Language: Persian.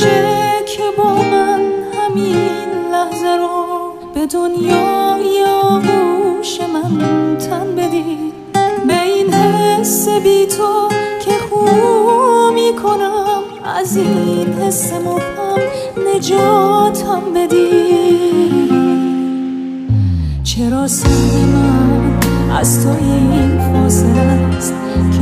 میشه که با من همین لحظه رو به دنیای آغوش من تن بدی، به این حس بی تو که خو میکنم، از این حس مبهم نجاتم بدی. چرا سهم من از تو این فاصله است